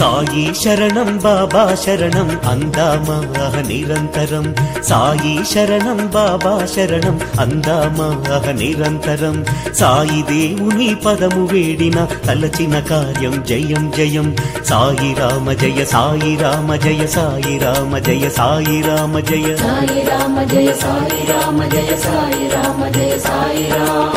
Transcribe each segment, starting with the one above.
సాయి శరణం బాబా శరణం అందామా నిరంతరం సాయి శరణం బాబా శరణం అందామా నిరంతరం సాయి దేవుని పదము వేడిన తలచిన కార్యం జయం జయం సాయి రామ జయ సాయి రామ జయ సాయి రామ జయ సాయి రామ జయ సాయి రామ జయ సాయి రామ జయ సాయి రామ జయ సాయి రామ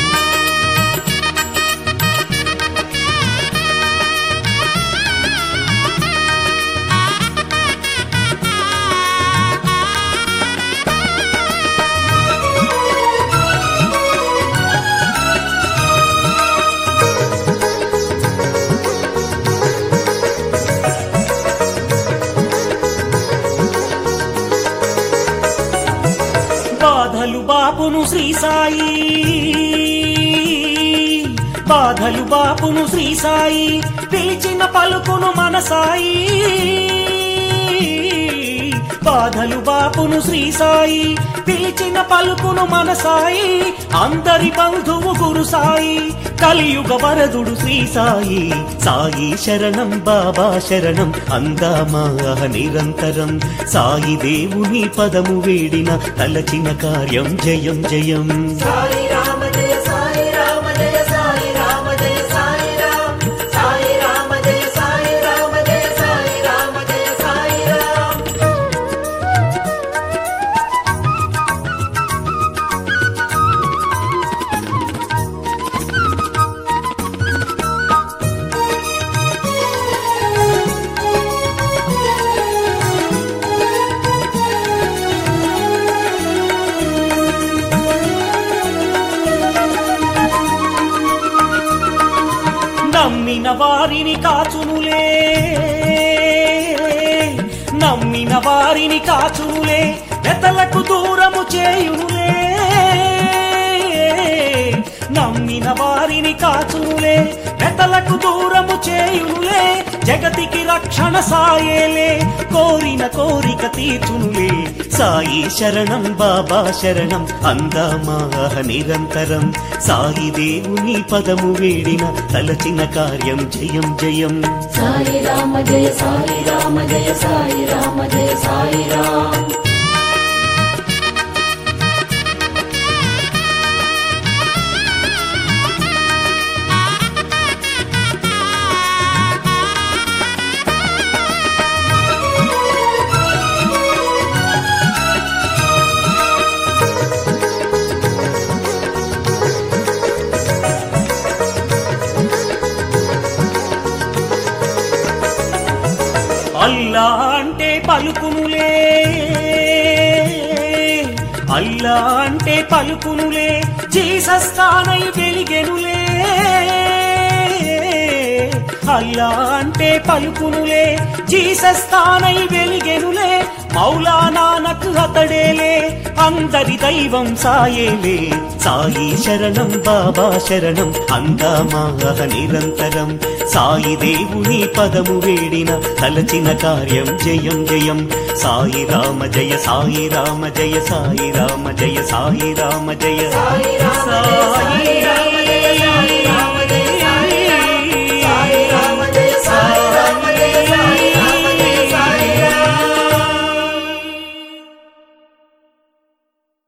బాధలు బాపును శ్రీ సాయి బాధలు బాపును శ్రీ సాయి పిలిచిన పలుకును మన సాయి బాధలు బాపును శ్రీ సాయి పిలిచిన పలుకును మన సాయి అందరి బంధువు గురు సాయి కలియుగ వరదుడు శ్రీ సాయి సాయి శరణం బాబా శరణం అందామా నిరంతరం సాయి దేవుని పదము వేడిన తలచిన కార్యం జయం జయం సాయి రామ జయ సాయి రామ జయ సాయి రామ జయ సాయి రామ సాయి రామ జయ సాయి రామ జయ సాయి రామ జయ సాయి రామ నమ్మిన వారిని కాచునులే నమ్మిన వారిని కాచునులే వెతలకు దూరము చేయునులే నమ్మిన వారిని కాచునులే వెతలకు దూరము చేయునులే జగతికి రక్షణ సాయేలే కోరిన కోరిక తీర్చునులే సాయి శరణం బాబా శరణం అందామా నిరంతరం సాయి దేవుని పదము వేడిన తలచిన కార్యం జయం జయం సాయి రామ జయ సాయి రామ జయ సాయి రామ జయ సాయి రామ అల్లా అంటే పలుకునులే అల్లా అంటే పలుకునులే జీసస్ తానై వెలిగెనులే అల్లా అంటే పలుకునులే జీసస్ తానై వెలిగెనులే మౌలానానక్ అతడేలే అందరి దైవం సాయేలే సాయి శరణం బాబా శరణం అందామా నిరంతరం సాయి దేవుని పదము వేడిన తలచిన కార్యం జయం జయం సాయి రామ జయ సాయి రామ జయ సాయి రామ జయ సాయి రామ జయ సాయి రామ